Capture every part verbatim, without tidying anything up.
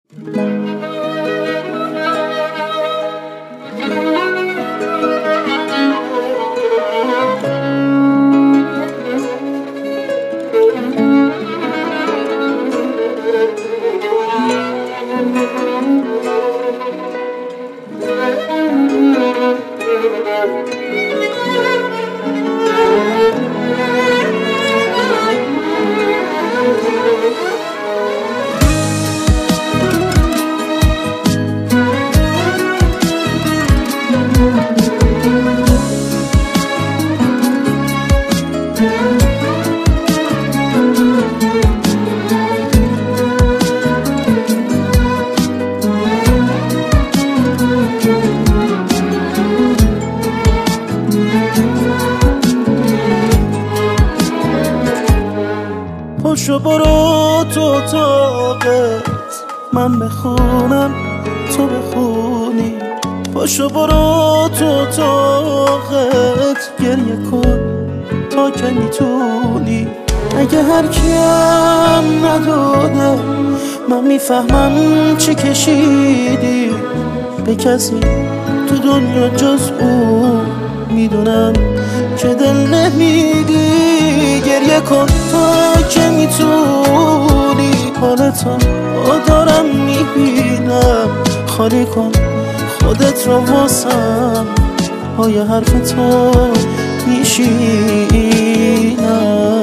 پاشو برو تو اتاقت، من بخونم تو بخونی. پاشو برو تو اتاقت، گریه کن تا که میتونی. اگه هر کیم نداده من میفهمم چی کشیدی. به کسی تو دنیا جز او میدونم که دل نمیدی. گریه کن تا که میتونی، حالتو دارم میبینم. خالی کن خودت رو واسم، پای حرف تو میشینم.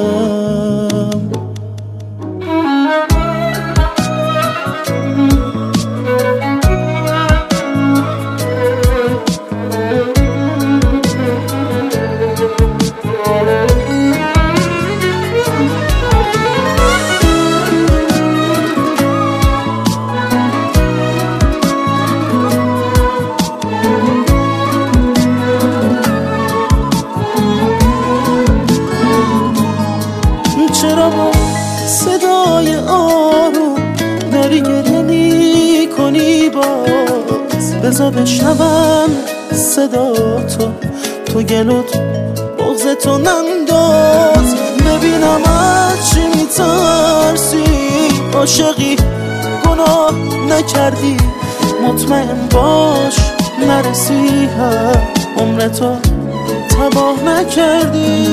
چرا با صدای آروم داری گریه می کنی باز؟ بذار بشنوم صدا تو، تو گلوت بغض تو ننداز. ببینم از چی میترسی، عاشقی گناه نکردی. مطمئن باش نرسی، هم عمرتو تباه نکردی.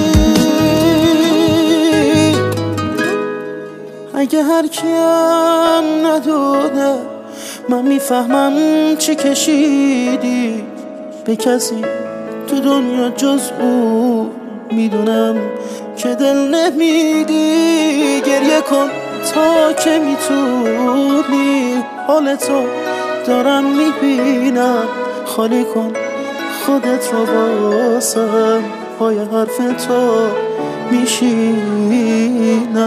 اگه هر کیم نداده من میفهمم چی کشیدی. به کسی تو دنیا جز او میدونم که دل نمیدی. گریه کن تا که میتونی، حالتو دارم میبینم. خالی کن خودت رو واسم، پای حرف تو میشینم.